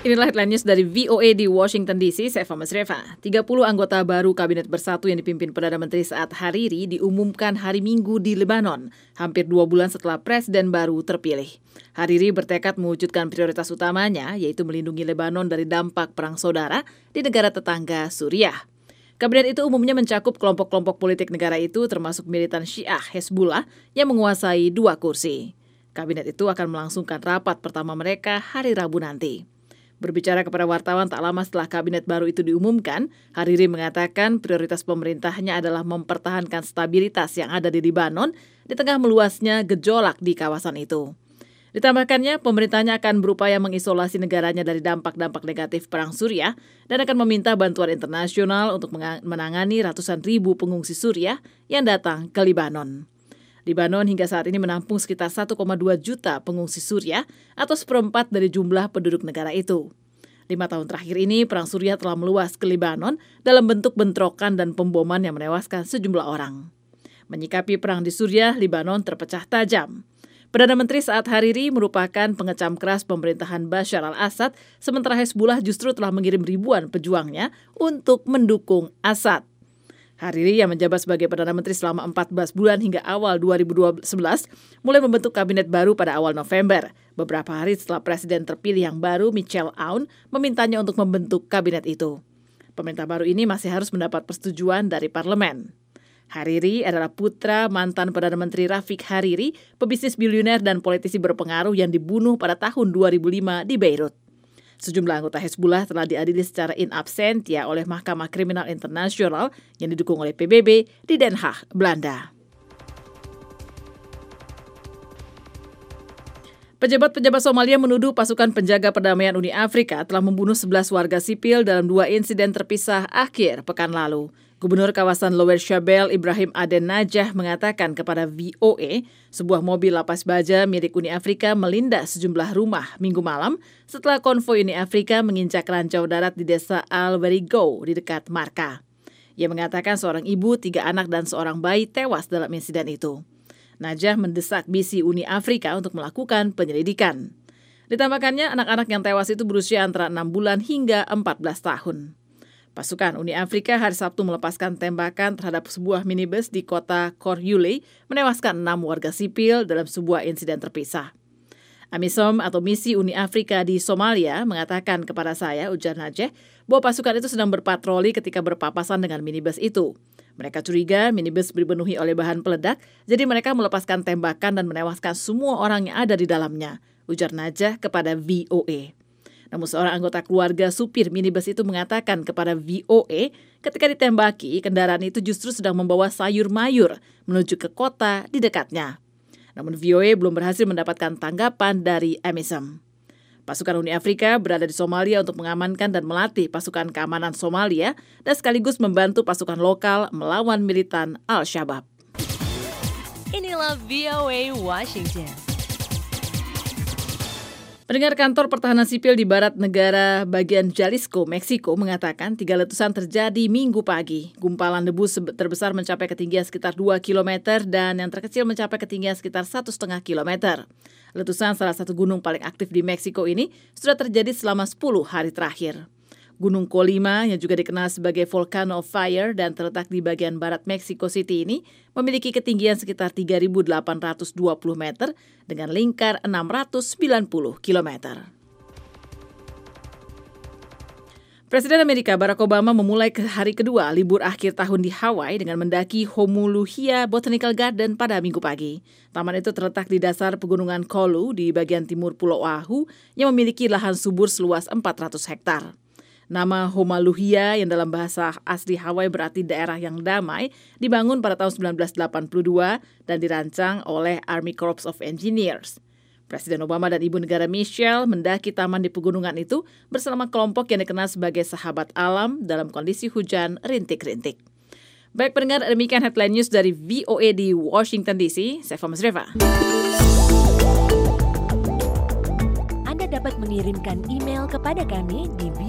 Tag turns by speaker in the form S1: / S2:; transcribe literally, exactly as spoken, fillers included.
S1: Inilah headline news dari V O A di Washington D C, saya Fama Sreva. tiga puluh anggota baru Kabinet Bersatu yang dipimpin Perdana Menteri Saad Hariri diumumkan hari Minggu di Lebanon, hampir dua bulan setelah presiden baru terpilih. Hariri bertekad mewujudkan prioritas utamanya, yaitu melindungi Lebanon dari dampak perang saudara di negara tetangga Suriah. Kabinet itu umumnya mencakup kelompok-kelompok politik negara itu termasuk militan Syiah Hezbollah yang menguasai dua kursi. Kabinet itu akan melangsungkan rapat pertama mereka hari Rabu nanti. Berbicara kepada wartawan tak lama setelah kabinet baru itu diumumkan, Hariri mengatakan prioritas pemerintahnya adalah mempertahankan stabilitas yang ada di Lebanon di tengah meluasnya gejolak di kawasan itu. Ditambahkannya, pemerintahnya akan berupaya mengisolasi negaranya dari dampak-dampak negatif perang Suriah dan akan meminta bantuan internasional untuk menangani ratusan ribu pengungsi Suriah yang datang ke Lebanon. Lebanon hingga saat ini menampung sekitar satu koma dua juta pengungsi Suriah atau seperempat dari jumlah penduduk negara itu. Lima tahun terakhir ini, perang Suriah telah meluas ke Lebanon dalam bentuk bentrokan dan pemboman yang menewaskan sejumlah orang. Menyikapi perang di Suriah, Lebanon terpecah tajam. Perdana Menteri Saad Hariri merupakan pengecam keras pemerintahan Bashar al-Assad, sementara Hezbollah justru telah mengirim ribuan pejuangnya untuk mendukung Assad. Hariri yang menjabat sebagai Perdana Menteri selama empat belas bulan hingga awal dua ribu sebelas mulai membentuk kabinet baru pada awal November, beberapa hari setelah Presiden terpilih yang baru Michel Aoun memintanya untuk membentuk kabinet itu. Pemerintah baru ini masih harus mendapat persetujuan dari parlemen. Hariri adalah putra mantan Perdana Menteri Rafiq Hariri, pebisnis biliuner dan politisi berpengaruh yang dibunuh pada tahun dua ribu lima di Beirut. Sejumlah anggota Hezbollah telah diadili secara in absentia oleh Mahkamah Kriminal Internasional yang didukung oleh P B B di Den Haag, Belanda. Pejabat-pejabat Somalia menuduh pasukan penjaga perdamaian Uni Afrika telah membunuh sebelas warga sipil dalam dua insiden terpisah akhir pekan lalu. Gubernur kawasan Lower Shabelle Ibrahim Aden Najah mengatakan kepada V O A, sebuah mobil lapas baja milik Uni Afrika melindas sejumlah rumah Minggu malam setelah konvoi Uni Afrika menginjak ranjau darat di desa Al-Werigo di dekat Marka. Ia mengatakan seorang ibu, tiga anak dan seorang bayi tewas dalam insiden itu. Najah mendesak misi Uni Afrika untuk melakukan penyelidikan. Ditambahkannya, anak-anak yang tewas itu berusia antara enam bulan hingga empat belas tahun. Pasukan Uni Afrika hari Sabtu melepaskan tembakan terhadap sebuah minibus di kota Koryule, menewaskan enam warga sipil dalam sebuah insiden terpisah. AMISOM atau Misi Uni Afrika di Somalia mengatakan kepada saya, ujar Najah, bahwa pasukan itu sedang berpatroli ketika berpapasan dengan minibus itu. Mereka curiga minibus dipenuhi oleh bahan peledak, jadi mereka melepaskan tembakan dan menewaskan semua orang yang ada di dalamnya, ujar Najah kepada V O A. Namun seorang anggota keluarga supir minibus itu mengatakan kepada V O A ketika ditembaki, kendaraan itu justru sedang membawa sayur mayur menuju ke kota di dekatnya. Namun V O A belum berhasil mendapatkan tanggapan dari AMISOM. Pasukan Uni Afrika berada di Somalia untuk mengamankan dan melatih pasukan keamanan Somalia dan sekaligus membantu pasukan lokal melawan militan Al-Shabaab.
S2: Inilah V O A Washington.
S1: Pendengar, kantor pertahanan sipil di barat negara bagian Jalisco, Meksiko mengatakan tiga letusan terjadi Minggu pagi. Gumpalan debu terbesar mencapai ketinggian sekitar dua kilometer dan yang terkecil mencapai ketinggian sekitar satu koma lima kilometer. Letusan salah satu gunung paling aktif di Meksiko ini sudah terjadi selama sepuluh hari terakhir. Gunung Colima yang juga dikenal sebagai Volcano of Fire dan terletak di bagian barat Mexico City ini memiliki ketinggian sekitar tiga ribu delapan ratus dua puluh meter dengan lingkar enam ratus sembilan puluh kilometer. Presiden Amerika Barack Obama memulai ke hari kedua libur akhir tahun di Hawaii dengan mendaki Homoluhia Botanical Garden pada Minggu pagi. Taman itu terletak di dasar pegunungan Kolu di bagian timur Pulau Oahu yang memiliki lahan subur seluas empat ratus hektar. Nama Homoluhia yang dalam bahasa asli Hawaii berarti daerah yang damai dibangun pada tahun sembilan belas delapan puluh dua dan dirancang oleh Army Corps of Engineers. Presiden Obama dan Ibu Negara Michelle mendaki taman di pegunungan itu bersama kelompok yang dikenal sebagai sahabat alam dalam kondisi hujan rintik-rintik. Baik pendengar, demikian headline news dari V O A di Washington D C. Saya Fama Sreva.
S2: Anda dapat mengirimkan email kepada kami di